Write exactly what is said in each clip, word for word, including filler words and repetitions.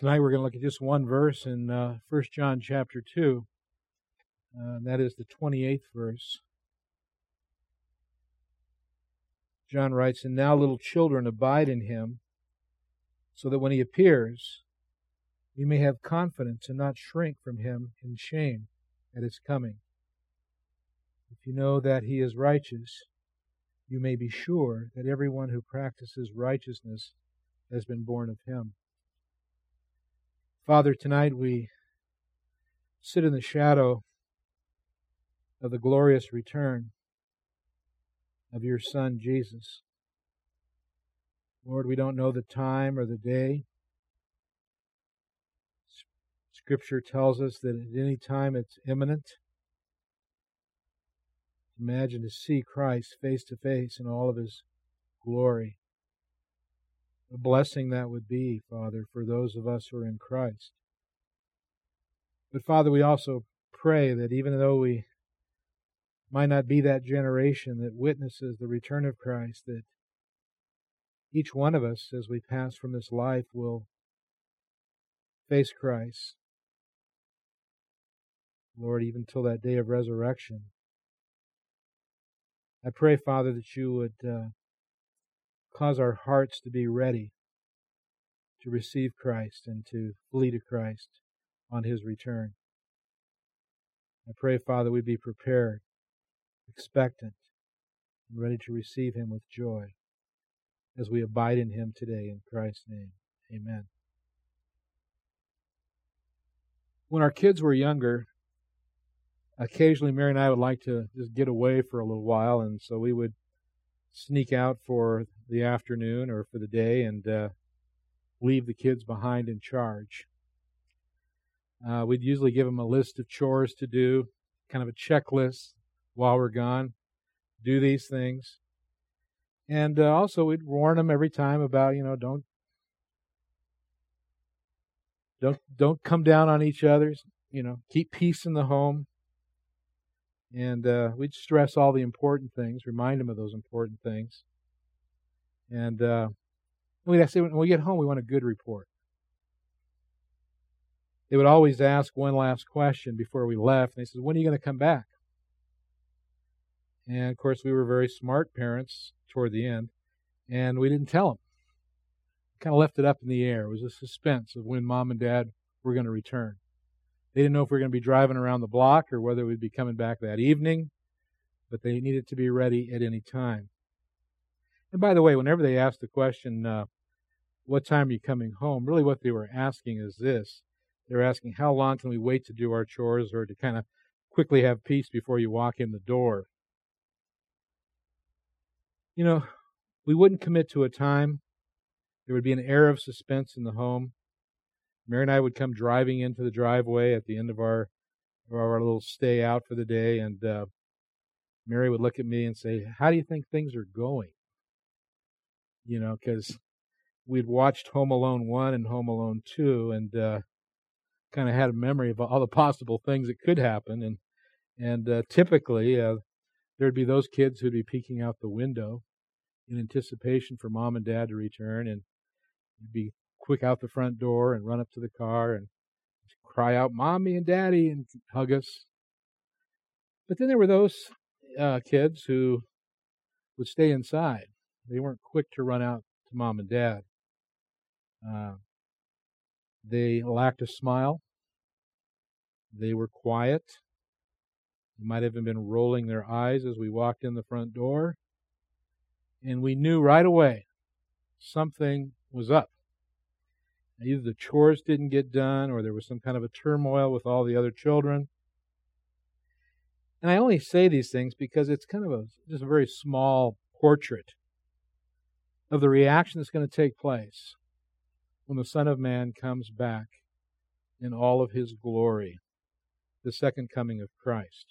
Tonight we're going to look at just one verse in uh, First John chapter two. Uh, and that is the twenty-eighth verse. John writes, "And now, little children, abide in him, so that when he appears, we may have confidence and not shrink from him in shame at his coming. If you know that he is righteous, you may be sure that everyone who practices righteousness has been born of him." Father, tonight we sit in the shadow of the glorious return of your Son, Jesus. Lord, we don't know the time or the day. Scripture tells us that at any time it's imminent. Imagine to see Christ face to face in all of his glory. A blessing that would be, Father, for those of us who are in Christ. But Father, we also pray that even though we might not be that generation that witnesses the return of Christ, that each one of us, as we pass from this life, will face Christ. Lord, even till that day of resurrection. I pray, Father, that you would uh, cause our hearts to be ready to receive Christ and to flee to Christ on his return. I pray, Father, we be prepared, expectant, and ready to receive him with joy as we abide in him today in Christ's name. Amen. When our kids were younger, occasionally Mary and I would like to just get away for a little while, and so we would sneak out for the afternoon or for the day and uh, leave the kids behind in charge. Uh, we'd usually give them a list of chores to do, kind of a checklist while we're gone. Do these things. And uh, also we'd warn them every time about, you know, don't don't don't come down on each other. You know, keep peace in the home. And uh, we'd stress all the important things, remind them of those important things. And uh, we'd say, when we get home, we want a good report. They would always ask one last question before we left. And they said, "When are you going to come back?" And, of course, we were very smart parents toward the end, and we didn't tell them. We kind of left it up in the air. It was a suspense of when Mom and Dad were going to return. They didn't know if we were going to be driving around the block or whether we'd be coming back that evening, but they needed to be ready at any time. And by the way, whenever they asked the question, uh, what time are you coming home, really what they were asking is this. They were asking, how long can we wait to do our chores or to kind of quickly have peace before you walk in the door? You know, we wouldn't commit to a time. There would be an air of suspense in the home. Mary and I would come driving into the driveway at the end of our of our little stay out for the day, and uh, Mary would look at me and say, "How do you think things are going?" You know, because we'd watched Home Alone one and Home Alone two, and uh, kind of had a memory of all the possible things that could happen, and and uh, typically uh, there'd be those kids who'd be peeking out the window in anticipation for Mom and Dad to return, and you'd be quick out the front door and run up to the car and cry out, "Mommy and Daddy," and hug us. But then there were those uh, kids who would stay inside. They weren't quick to run out to Mom and Dad. Uh, they lacked a smile. They were quiet. They might have even been rolling their eyes as we walked in the front door. And we knew right away something was up. Either the chores didn't get done or there was some kind of a turmoil with all the other children. And I only say these things because it's kind of a just a very small portrait of the reaction that's going to take place when the Son of Man comes back in all of his glory, the second coming of Christ.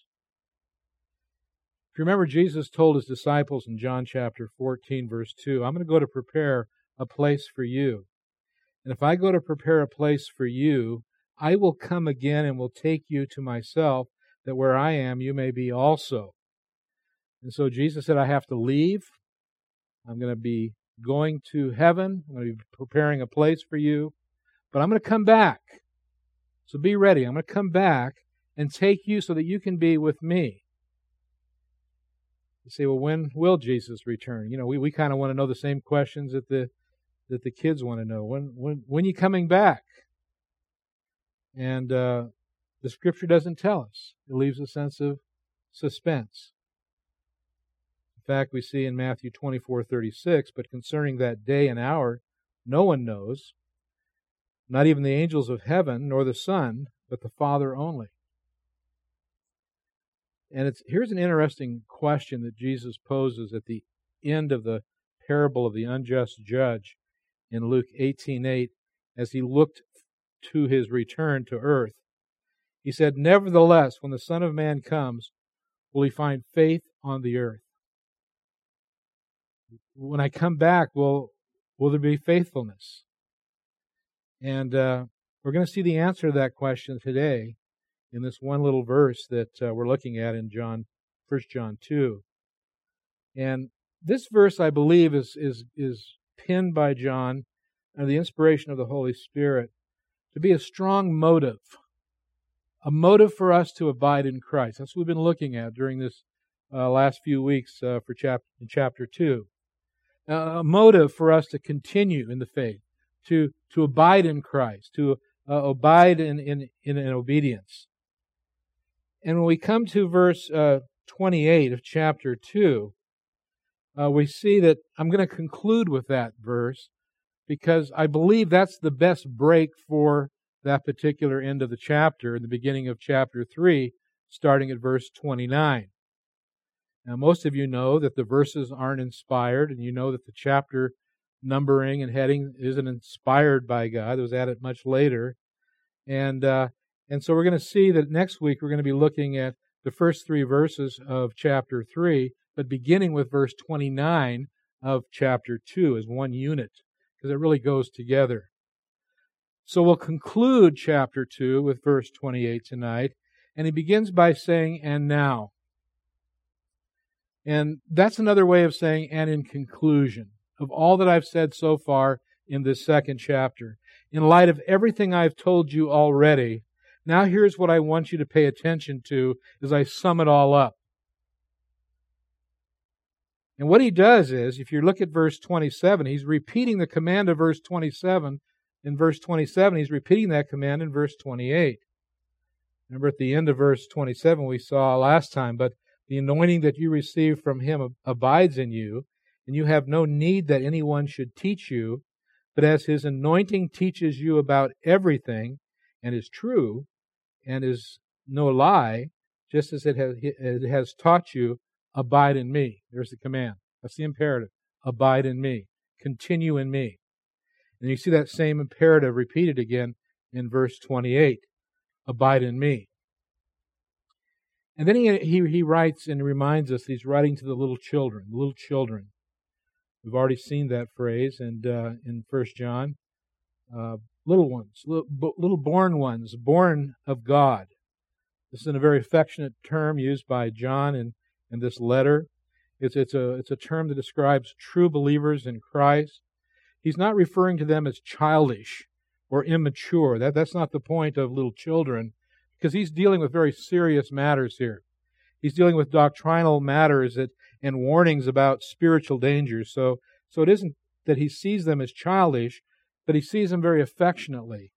If you remember, Jesus told his disciples in John chapter fourteen, verse two, "I'm going to go to prepare a place for you. And if I go to prepare a place for you, I will come again and will take you to myself, that where I am, you may be also." And so Jesus said, I have to leave. I'm going to be going to heaven. I'm going to be preparing a place for you. but I'm going to come back. So be ready. I'm going to come back and take you so that you can be with me. You say, well, when will Jesus return? You know, we, we kind of want to know the same questions that the that the kids want to know. When when when you coming back? And uh, the Scripture doesn't tell us. It leaves a sense of suspense. In fact, we see in Matthew twenty-four thirty-six, but concerning that day and hour, no one knows, not even the angels of heaven, nor the Son, but the Father only. And it's here's an interesting question that Jesus poses at the end of the parable of the unjust judge in Luke eighteen eight, as he looked to his return to earth. He said, "Nevertheless, when the Son of Man comes, will he find faith on the earth?" When I come back, will will there be faithfulness? And uh, we're going to see the answer to that question today in this one little verse that uh, we're looking at in John, First John two. And this verse, I believe, is is is penned by John under the inspiration of the Holy Spirit to be a strong motive, a motive for us to abide in Christ. That's what we've been looking at during this uh, last few weeks uh, for chapter in chapter two. Uh, a motive for us to continue in the faith, to to abide in Christ, to uh, abide in, in in in obedience. And when we come to verse uh, twenty-eight of chapter two, uh, we see that I'm going to conclude with that verse because I believe that's the best break for that particular end of the chapter, in the beginning of chapter three, starting at verse twenty-nine. Now, most of you know that the verses aren't inspired, and you know that the chapter numbering and heading isn't inspired by God. It was added much later. And uh, and so we're going to see that next week we're going to be looking at the first three verses of chapter three, but beginning with verse twenty-nine of chapter two as one unit, because it really goes together. So we'll conclude chapter two with verse twenty-eight tonight, and he begins by saying, "And now." And that's another way of saying, "and in conclusion," of all that I've said so far in this second chapter. In light of everything I've told you already, now here's what I want you to pay attention to as I sum it all up. And what he does is, if you look at verse twenty-seven, he's repeating the command of verse twenty-seven. In verse twenty-seven, he's repeating that command in verse twenty-eight. Remember at the end of verse twenty-seven we saw last time, "But the anointing that you receive from him abides in you, and you have no need that anyone should teach you, but as his anointing teaches you about everything, and is true, and is no lie, just as it has, it has taught you, abide in me." There's the command. That's the imperative. Abide in me. Continue in me. And you see that same imperative repeated again in verse twenty-eight. Abide in me. And then he, he, he writes and reminds us he's writing to the little children, little children. We've already seen that phrase and uh, in First John. Uh, little ones, little, little born ones, born of God. This is a very affectionate term used by John in, in this letter. It's, it's, a, it's a term that describes true believers in Christ. He's not referring to them as childish or immature. That, that's not the point of little children, because he's dealing with very serious matters here. He's dealing with doctrinal matters that, and warnings about spiritual dangers. So, so it isn't that he sees them as childish, but he sees them very affectionately.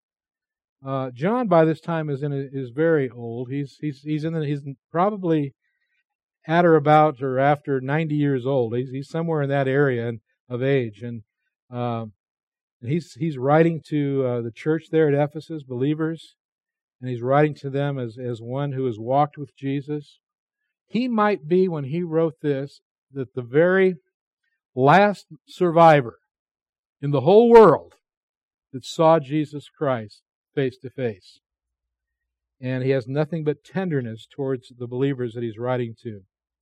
Uh, John, by this time, is in a, is very old. He's he's he's in the, he's probably at or about or after ninety years old. He's he's somewhere in that area of age, and uh, he's he's writing to uh, the church there at Ephesus, believers. And he's writing to them as, as one who has walked with Jesus. He might be, when he wrote this, that the very last survivor in the whole world that saw Jesus Christ face to face. And he has nothing but tenderness towards the believers that he's writing to.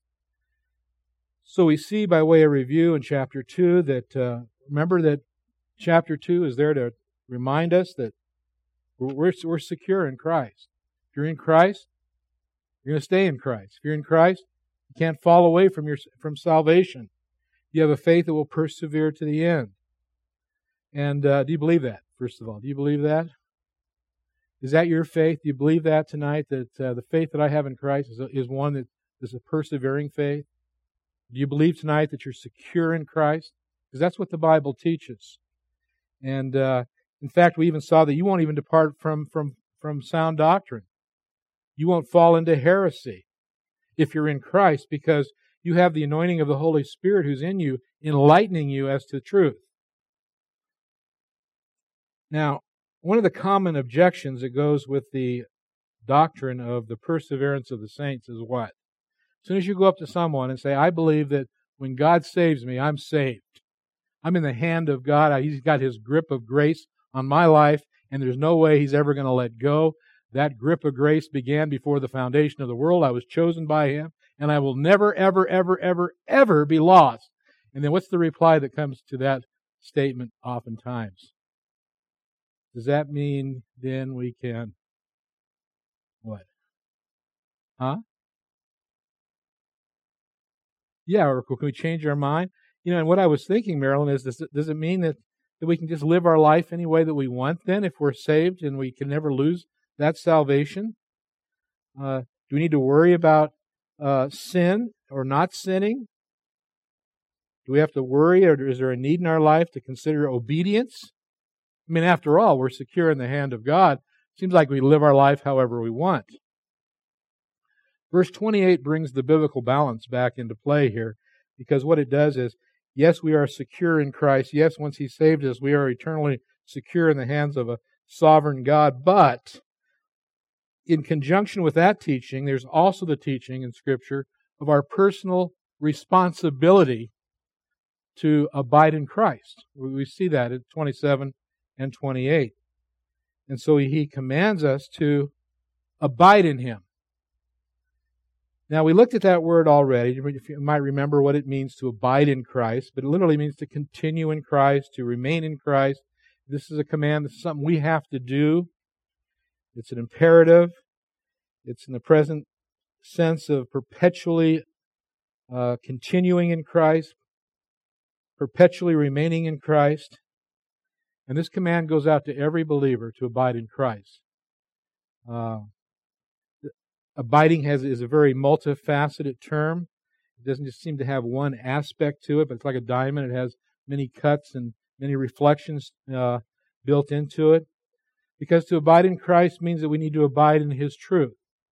So we see by way of review in chapter two that, uh, remember that chapter two is there to remind us that We're, we're secure in Christ. If you're in Christ, you're going to stay in Christ. If you're in Christ, you can't fall away from your from salvation. You have a faith that will persevere to the end. And uh, do you believe that? first of all. Do you believe that? Is that your faith? Do you believe that tonight, that uh, the faith that I have in Christ is, a, is one that is a persevering faith? Do you believe tonight that you're secure in Christ? Because that's what the Bible teaches. And uh, in fact, we even saw that you won't even depart from, from, from sound doctrine. You won't fall into heresy if you're in Christ, because you have the anointing of the Holy Spirit who's in you, enlightening you as to truth. Now, one of the common objections that goes with the doctrine of the perseverance of the saints is what? As soon as you go up to someone and say, I believe that when God saves me, I'm saved. I'm in the hand of God. He's got His grip of grace on my life, and there's no way He's ever going to let go. That grip of grace began before the foundation of the world. I was chosen by Him, and I will never, ever, ever, ever, ever be lost. And then what's the reply that comes to that statement oftentimes? Does that mean then we can, what? Huh? Yeah, or can we change our mind? You know, and what I was thinking, Marilyn, is does it, does it mean that, that we can just live our life any way that we want then if we're saved and we can never lose that salvation? Uh, do we need to worry about uh, sin or not sinning? Do we have to worry, or is there a need in our life to consider obedience? I mean, after all, we're secure in the hand of God. Seems like we live our life however we want. Verse twenty-eight brings the biblical balance back into play here, because what it does is, yes, we are secure in Christ. Yes, once He saved us, we are eternally secure in the hands of a sovereign God. But in conjunction with that teaching, there's also the teaching in Scripture of our personal responsibility to abide in Christ. We see that in twenty-seven and twenty-eight. And so He commands us to abide in Him. Now, we looked at that word already. You might remember what it means to abide in Christ, but it literally means to continue in Christ, to remain in Christ. This is a command. This is something we have to do. It's an imperative. It's in the present sense of perpetually uh, continuing in Christ, perpetually remaining in Christ. And this command goes out to every believer to abide in Christ. Uh, abiding has is a very multifaceted term. It doesn't just seem to have one aspect to it, but it's like a diamond. It has many cuts and many reflections uh, built into it. Because to abide in Christ means that we need to abide in His truth.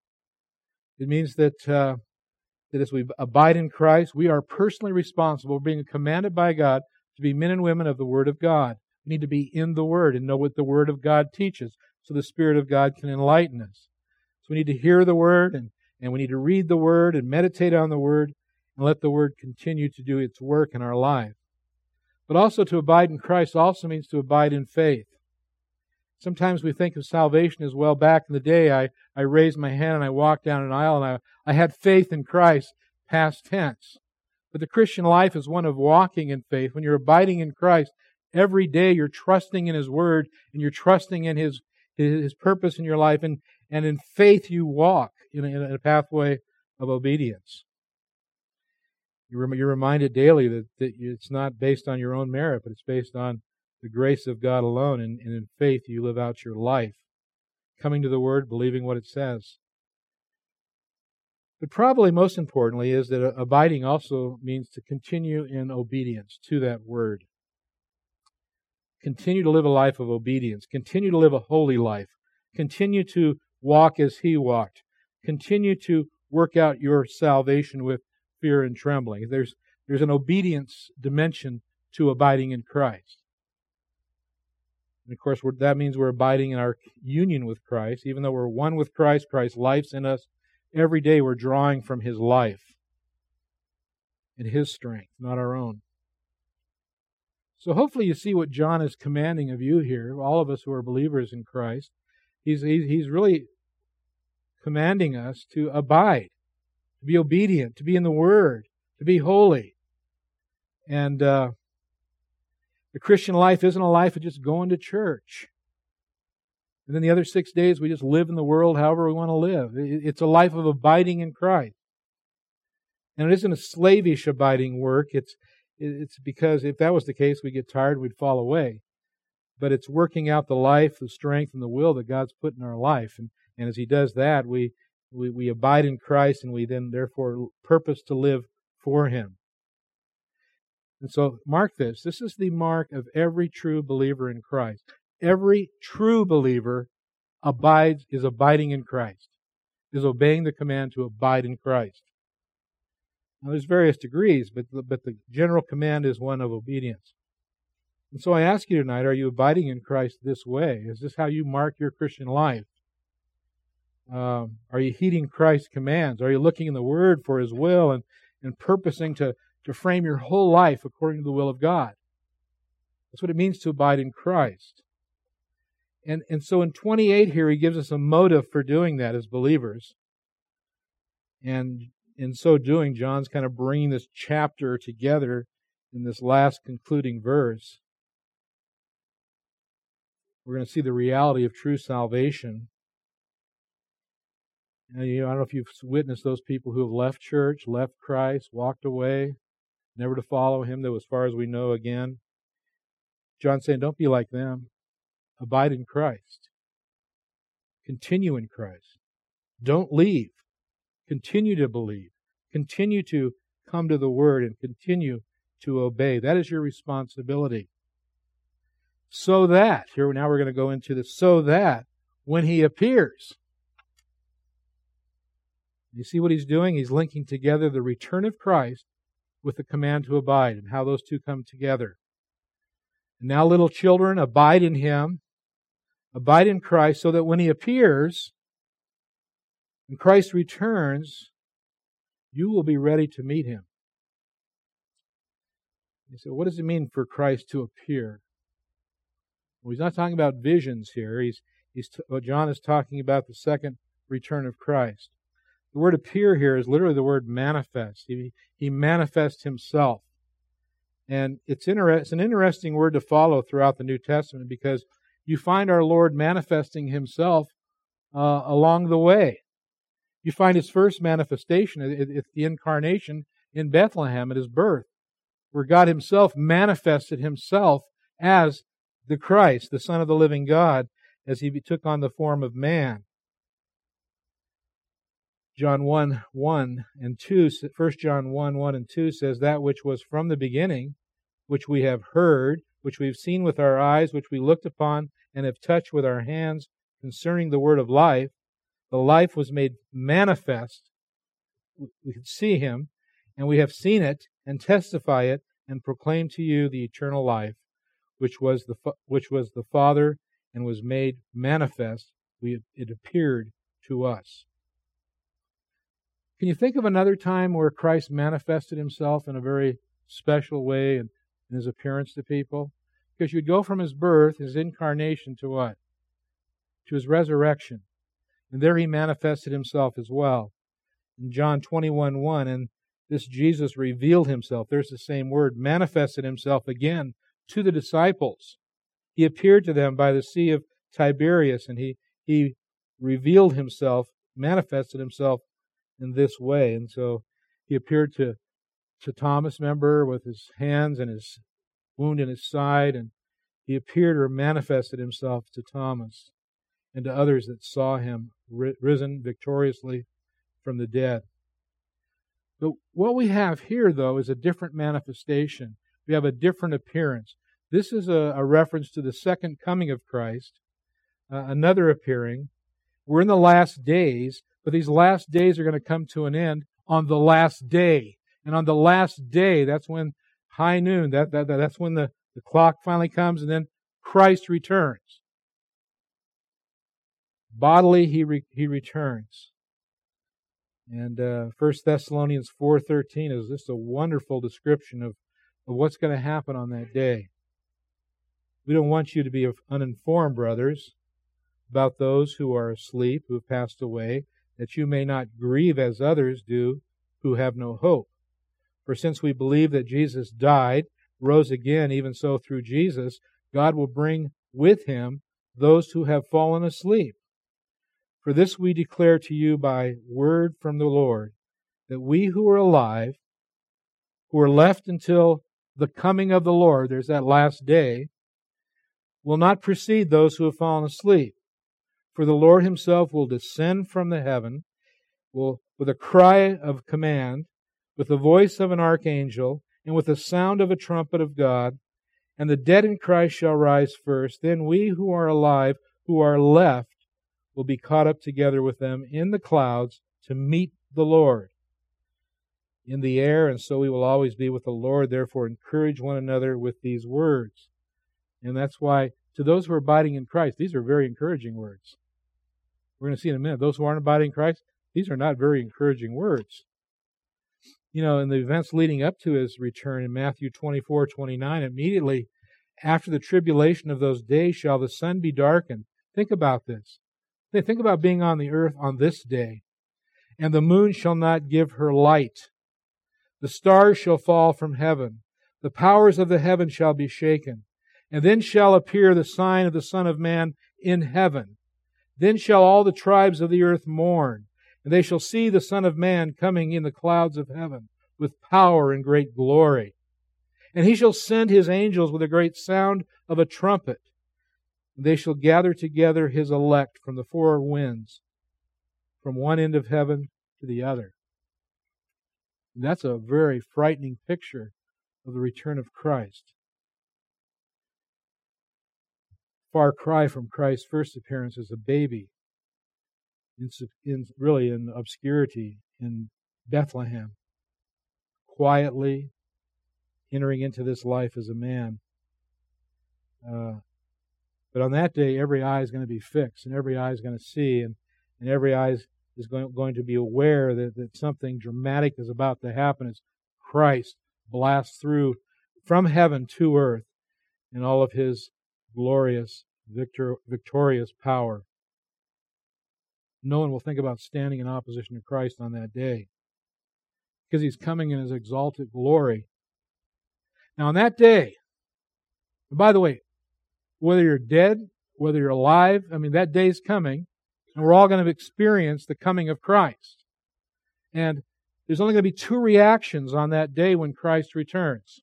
It means that uh, that as we abide in Christ, we are personally responsible for being commanded by God to be men and women of the Word of God. We need to be in the Word and know what the Word of God teaches, so the Spirit of God can enlighten us. So we need to hear the Word, and, and we need to read the Word and meditate on the Word and let the Word continue to do its work in our life. But also to abide in Christ also means to abide in faith. Sometimes we think of salvation as, well, back in the day, I, I raised my hand and I walked down an aisle and I, I had faith in Christ, past tense. But the Christian life is one of walking in faith. When you're abiding in Christ, every day you're trusting in His Word and you're trusting in His His, His purpose in your life. And, and in faith you walk in a, in a pathway of obedience. You're, you're reminded daily that, that it's not based on your own merit, but it's based on the grace of God alone, and, and in faith you live out your life, coming to the Word, believing what it says. But probably most importantly is that abiding also means to continue in obedience to that Word. Continue to live a life of obedience. Continue to live a holy life. Continue to walk as He walked. Continue to work out your salvation with fear and trembling. There's, there's an obedience dimension to abiding in Christ. And of course, we're, that means we're abiding in our union with Christ. Even though we're one with Christ, Christ's life's in us. Every day we're drawing from His life and His strength, not our own. So hopefully you see what John is commanding of you here, all of us who are believers in Christ. He's, he's, he's really commanding us to abide, to be obedient, to be in the Word, to be holy. And uh, the Christian life isn't a life of just going to church. And then the other six days we just live in the world however we want to live. It's a life of abiding in Christ. And it isn't a slavish abiding work. It's It's because if that was the case, we'd get tired, we'd fall away. but it's working out the life, the strength, and the will that God's put in our life. And, and as He does that, we, we, we abide in Christ, and we then therefore purpose to live for Him. And so mark this. This is the mark of every true believer in Christ. Every true believer abides, is abiding in Christ, is obeying the command to abide in Christ. Now, there's various degrees, but the, but the general command is one of obedience. And so I ask you tonight, are you abiding in Christ this way? Is this how you mark your Christian life? Um, are you heeding Christ's commands? Are you looking in the Word for His will and, and purposing to, to frame your whole life according to the will of God? That's what it means to abide in Christ. And, and so in twenty-eight here, he gives us a motive for doing that as believers. And in so doing, John's kind of bringing this chapter together in this last concluding verse. We're going to see the reality of true salvation. And, you know, I don't know if you've witnessed those people who have left church, left Christ, walked away, never to follow Him, though as far as we know again. John's saying, don't be like them. Abide in Christ. Continue in Christ. Don't leave. Continue to believe. Continue to come to the Word and continue to obey. That is your responsibility. So that, here now we're going to go into this, so that when He appears, you see what He's doing? He's linking together the return of Christ with the command to abide and how those two come together. And now, little children, abide in Him, abide in Christ, so that when He appears, when Christ returns, you will be ready to meet Him. You say, what does it mean for Christ to appear? Well, he's not talking about visions here. He's, he's t- well, John is talking about the second return of Christ. The word appear here is literally the word manifest. He, he manifests Himself. And it's, inter- it's an interesting word to follow throughout the New Testament because you find our Lord manifesting Himself uh, along the way. You find His first manifestation at the incarnation in Bethlehem at His birth, where God Himself manifested Himself as the Christ, the Son of the living God, as He took on the form of man. John one, one and two, First John one, one and two says, that which was from the beginning, which we have heard, which we've seen with our eyes, which we looked upon and have touched with our hands concerning the word of life. The life was made manifest. We could see Him, and we have seen it and testify it and proclaim to you the eternal life, which was the which was the Father and was made manifest. We, it appeared to us. Can you think of another time where Christ manifested Himself in a very special way in, in His appearance to people? Because you'd go from His birth, His incarnation, to what? To His resurrection. And there He manifested Himself as well. In John twenty-one, one, and this Jesus revealed Himself. There's the same word, manifested Himself again to the disciples. He appeared to them by the Sea of Tiberias, and He, he revealed Himself, manifested Himself in this way. And so He appeared to, to Thomas, remember, with His hands and His wound in His side, and He appeared or manifested Himself to Thomas and to others that saw Him risen victoriously from the dead. But what we have here, though, is a different manifestation. We have a different appearance. This is a, a reference to the second coming of Christ, uh, another appearing. We're in the last days, but these last days are going to come to an end on the last day. And on the last day, that's when high noon, that, that, that's when the, the clock finally comes, and then Christ returns. Bodily, He re, he returns. And uh, First Thessalonians four thirteen is just a wonderful description of, of what's going to happen on that day. We don't want you to be uninformed, brothers, about those who are asleep, who have passed away, that you may not grieve as others do who have no hope. For since we believe that Jesus died, rose again, even so through Jesus, God will bring with Him those who have fallen asleep. For this we declare to you by word from the Lord, that we who are alive, who are left until the coming of the Lord, there's that last day, will not precede those who have fallen asleep. For the Lord himself will descend from the heaven, will, with a cry of command, with the voice of an archangel, and with the sound of a trumpet of God, and the dead in Christ shall rise first. Then we who are alive, who are left, will be caught up together with them in the clouds to meet the Lord in the air, and so we will always be with the Lord. Therefore, encourage one another with these words. And that's why, to those who are abiding in Christ, these are very encouraging words. We're going to see in a minute. Those who aren't abiding in Christ, these are not very encouraging words. You know, in the events leading up to his return in Matthew twenty-four twenty-nine, immediately after the tribulation of those days shall the sun be darkened. Think about this. Think about being on the earth on this day. And the moon shall not give her light. The stars shall fall from heaven. The powers of the heaven shall be shaken. And then shall appear the sign of the Son of Man in heaven. Then shall all the tribes of the earth mourn. And they shall see the Son of Man coming in the clouds of heaven with power and great glory. And he shall send his angels with a great sound of a trumpet. And they shall gather together his elect from the four winds, from one end of heaven to the other. And that's a very frightening picture of the return of Christ. Far cry from Christ's first appearance as a baby, in, in really in obscurity in Bethlehem, quietly entering into this life as a man. Uh, but on that day, every eye is going to be fixed, and every eye is going to see, and, and every eye is, is going, going to be aware that, that something dramatic is about to happen as Christ blasts through from heaven to earth in all of his glorious, victor, victorious power. No one will think about standing in opposition to Christ on that day, because he's coming in his exalted glory. Now on that day, and by the way, whether you're dead, whether you're alive, I mean, that day's coming, and we're all going to experience the coming of Christ. And there's only going to be two reactions on that day when Christ returns.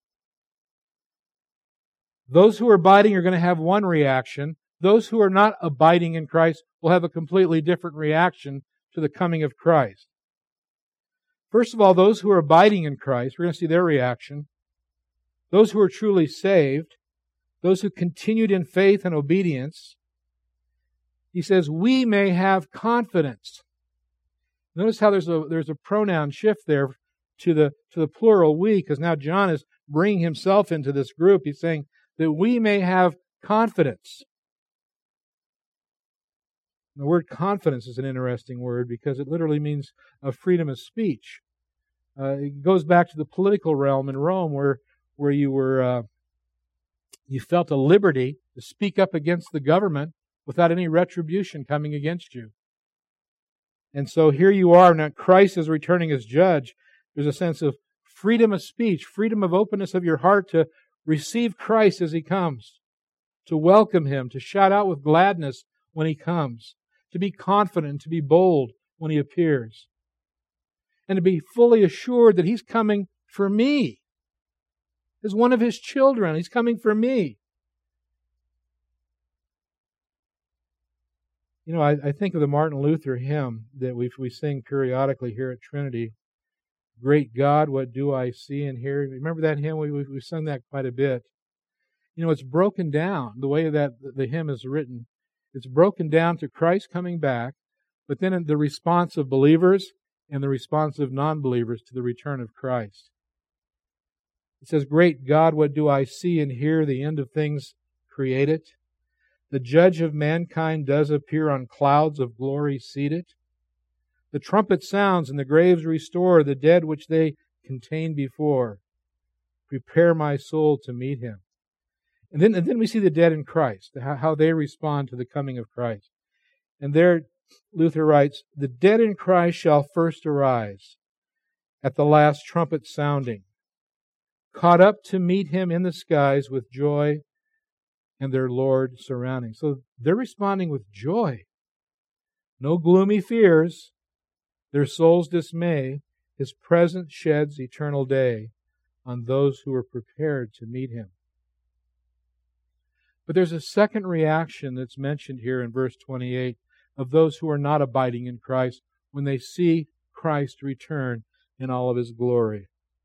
Those who are abiding are going to have one reaction. Those who are not abiding in Christ will have a completely different reaction to the coming of Christ. First of all, those who are abiding in Christ, we're going to see their reaction. Those who are truly saved, those who continued in faith and obedience, he says, we may have confidence. Notice how there's a there's a pronoun shift there to the to the plural we, because now John is bringing himself into this group. He's saying that we may have confidence. The word confidence is an interesting word because it literally means a freedom of speech. Uh, it goes back to the political realm in Rome, where where you were uh, you felt a liberty to speak up against the government without any retribution coming against you. And so here you are, now Christ is returning as judge. There's a sense of freedom of speech, freedom of openness of your heart to receive Christ as he comes, to welcome him, to shout out with gladness when he comes, to be confident, to be bold when he appears, and to be fully assured that he's coming for me. As one of his children, he's coming for me. You know, I, I think of the Martin Luther hymn that we we sing periodically here at Trinity. Great God, what do I see and hear? Remember that hymn? We we, we sung that quite a bit. You know, it's broken down the way that the hymn is written. It's broken down to Christ coming back, but then the response of believers and the response of non-believers to the return of Christ. It says, great God, what do I see and hear? The end of things created. The judge of mankind does appear on clouds of glory seated. The trumpet sounds and the graves restore the dead which they contained before. Prepare my soul to meet him. And then, and then we see the dead in Christ, how, how they respond to the coming of Christ. And there, Luther writes, the dead in Christ shall first arise at the last trumpet sounding, caught up to meet him in the skies with joy and their Lord surrounding. So they're responding with joy. No gloomy fears, their souls dismay. His presence sheds eternal day on those who are prepared to meet him. But there's a second reaction that's mentioned here in verse twenty-eight of those who are not abiding in Christ when they see Christ return in all of His glory.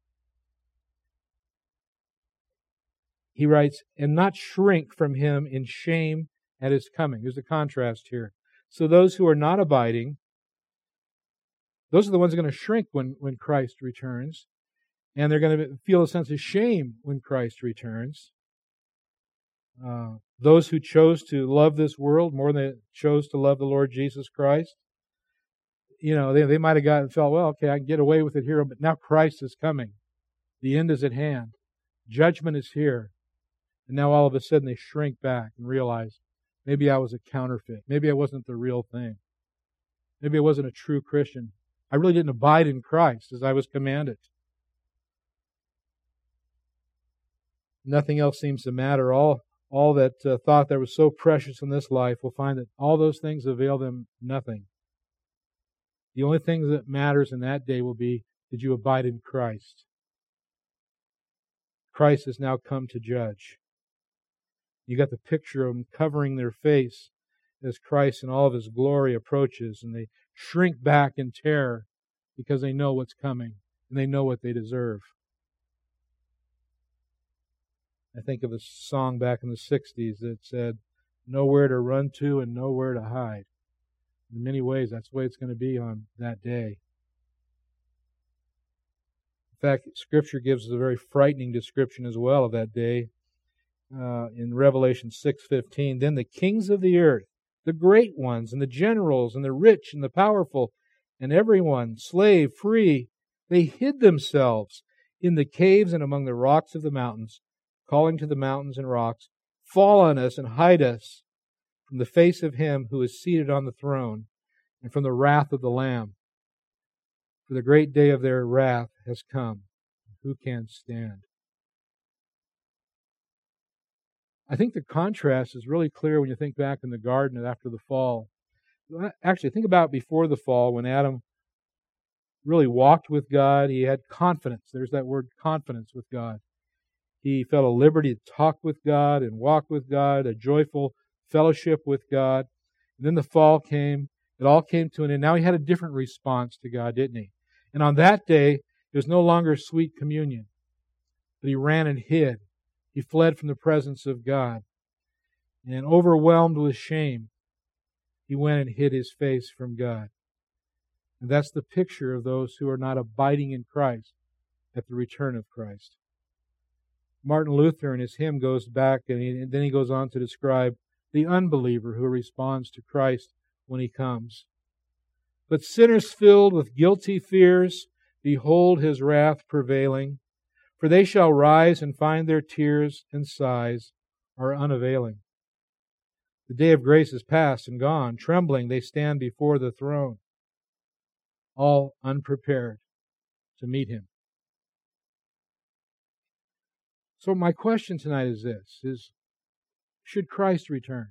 He writes, and not shrink from Him in shame at His coming. There's a contrast here. So those who are not abiding, those are the ones who are going to shrink when, when Christ returns. And they're going to feel a sense of shame when Christ returns. Uh, those who chose to love this world more than they chose to love the Lord Jesus Christ, you know, they, they might have gotten felt, well, okay, I can get away with it here, but now Christ is coming. The end is at hand. Judgment is here. And now all of a sudden they shrink back and realize, maybe I was a counterfeit. Maybe I wasn't the real thing. Maybe I wasn't a true Christian. I really didn't abide in Christ as I was commanded. Nothing else seems to matter. All, all that uh, thought that was so precious in this life will find that all those things avail them nothing. The only thing that matters in that day will be, did you abide in Christ? Christ has now come to judge. You got the picture of them covering their face as Christ in all of His glory approaches, and they shrink back in terror because they know what's coming and they know what they deserve. I think of a song back in the sixties that said, nowhere to run to and nowhere to hide. In many ways, that's the way it's going to be on that day. In fact, Scripture gives us a very frightening description as well of that day. Uh, in Revelation six fifteen, then the kings of the earth, the great ones, and the generals, and the rich, and the powerful, and everyone, slave, free, they hid themselves in the caves and among the rocks of the mountains, calling to the mountains and rocks, fall on us and hide us from the face of Him who is seated on the throne, and from the wrath of the Lamb. For the great day of their wrath has come. Who can stand? I think the contrast is really clear when you think back in the garden after the fall. Actually, think about before the fall when Adam really walked with God. He had confidence. There's that word, confidence with God. He felt a liberty to talk with God and walk with God, a joyful fellowship with God. And then the fall came. It all came to an end. Now he had a different response to God, didn't he? And on that day, it was no longer sweet communion. But he ran and hid. He fled from the presence of God. And overwhelmed with shame, he went and hid his face from God. And that's the picture of those who are not abiding in Christ at the return of Christ. Martin Luther in his hymn goes back and, he, and then he goes on to describe the unbeliever who responds to Christ when He comes. But sinners filled with guilty fears, behold His wrath prevailing. For they shall rise and find their tears and sighs are unavailing. The day of grace is past and gone. Trembling they stand before the throne, all unprepared to meet Him. So my question tonight is this, is should Christ return?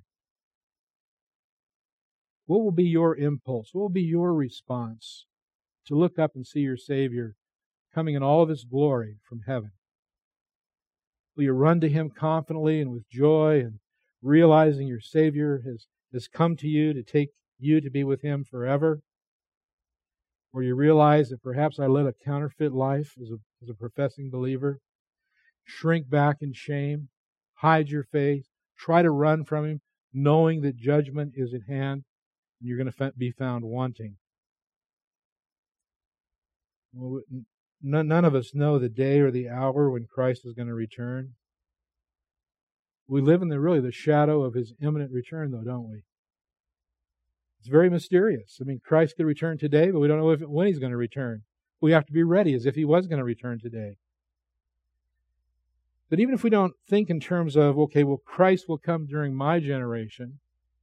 What will be your impulse? What will be your response to look up and see your Savior coming in all of His glory from heaven? Will you run to Him confidently and with joy and realizing your Savior has, has come to you to take you to be with Him forever? Or you realize that perhaps I led a counterfeit life as a, as a professing believer? Shrink back in shame, hide your face, try to run from Him, knowing that judgment is at hand and you're going to be found wanting. Well, none, none of us know the day or the hour when Christ is going to return. We live in the really the shadow of His imminent return, though, don't we? It's very mysterious. I mean, Christ could return today, but we don't know if, when He's going to return. We have to be ready as if He was going to return today. But even if we don't think in terms of, okay, well, Christ will come during my generation,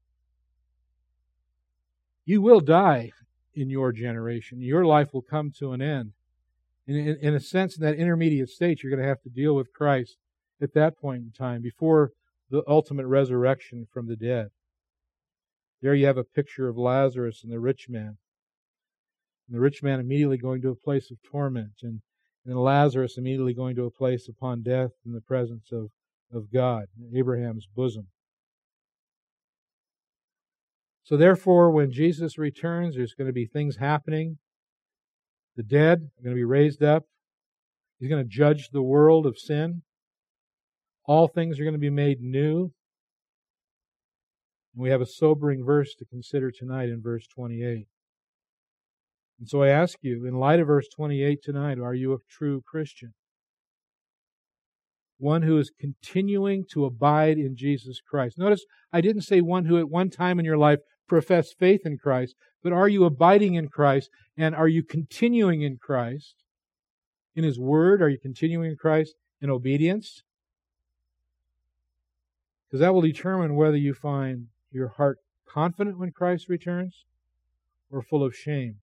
you will die in your generation. Your life will come to an end. In, in, in a sense, in that intermediate state, you're going to have to deal with Christ at that point in time before the ultimate resurrection from the dead. There you have a picture of Lazarus and the rich man. And the rich man immediately going to a place of torment, and, and Lazarus immediately going to a place upon death in the presence of, of God, Abraham's bosom. So therefore, when Jesus returns, there's going to be things happening. The dead are going to be raised up. He's going to judge the world of sin. All things are going to be made new. And we have a sobering verse to consider tonight in verse twenty-eight. And so I ask you, in light of verse twenty-eight tonight, are you a true Christian? One who is continuing to abide in Jesus Christ. Notice, I didn't say one who at one time in your life professed faith in Christ, but are you abiding in Christ, and are you continuing in Christ? In His Word, are you continuing in Christ in obedience? Because that will determine whether you find your heart confident when Christ returns or full of shame.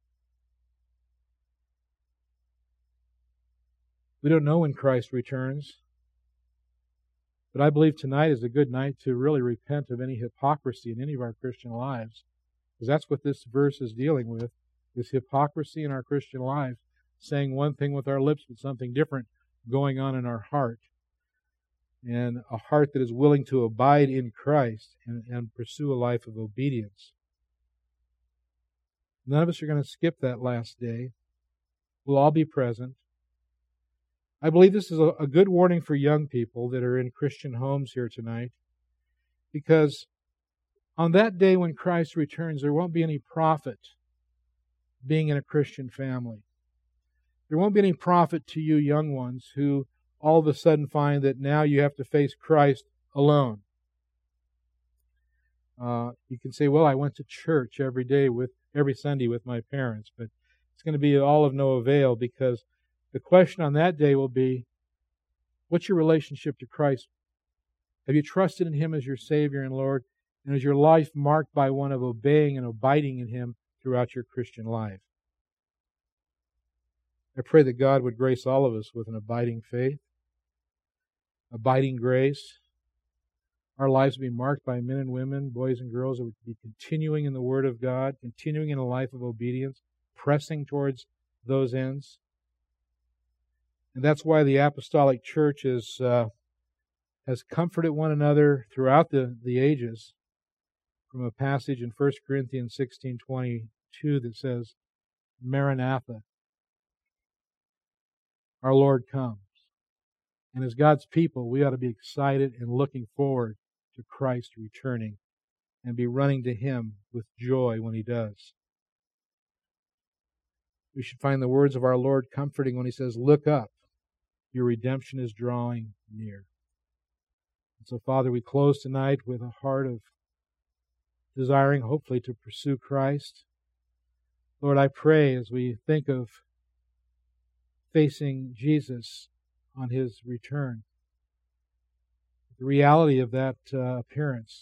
We don't know when Christ returns, but I believe tonight is a good night to really repent of any hypocrisy in any of our Christian lives, because that's what this verse is dealing with, is hypocrisy in our Christian lives, saying one thing with our lips but something different going on in our heart. And a heart that is willing to abide in Christ and, and pursue a life of obedience. None of us are going to skip that last day. We'll all be present. I believe this is a, a good warning for young people that are in Christian homes here tonight, because on that day when Christ returns, there won't be any profit being in a Christian family. There won't be any profit to you young ones who all of a sudden find that now you have to face Christ alone. Uh, you can say, well, I went to church every day with every Sunday with my parents, but it's going to be all of no avail, because the question on that day will be, what's your relationship to Christ? Have you trusted in Him as your Savior and Lord? And is your life marked by one of obeying and abiding in Him throughout your Christian life? I pray that God would grace all of us with an abiding faith, abiding grace. Our lives would be marked by men and women, boys and girls, that would be continuing in the Word of God, continuing in a life of obedience, pressing towards those ends. And that's why the Apostolic Church is, uh, has comforted one another throughout the, the ages, from a passage in First Corinthians sixteen twenty-two that says, Maranatha, our Lord comes. And as God's people, we ought to be excited and looking forward to Christ returning and be running to Him with joy when He does. We should find the words of our Lord comforting when He says, look up, your redemption is drawing near. And so, Father, we close tonight with a heart of desiring, hopefully, to pursue Christ. Lord, I pray as we think of facing Jesus on His return, the reality of that uh, appearance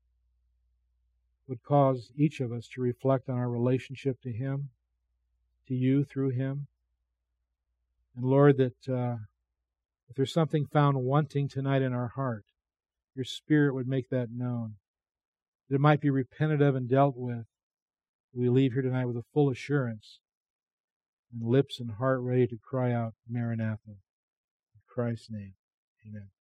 would cause each of us to reflect on our relationship to Him, to You through Him. And Lord, that uh, if there's something found wanting tonight in our heart, Your Spirit would make that known, that it might be repented of and dealt with. We leave here tonight with a full assurance and lips and heart ready to cry out, Maranatha. In Christ's name, amen.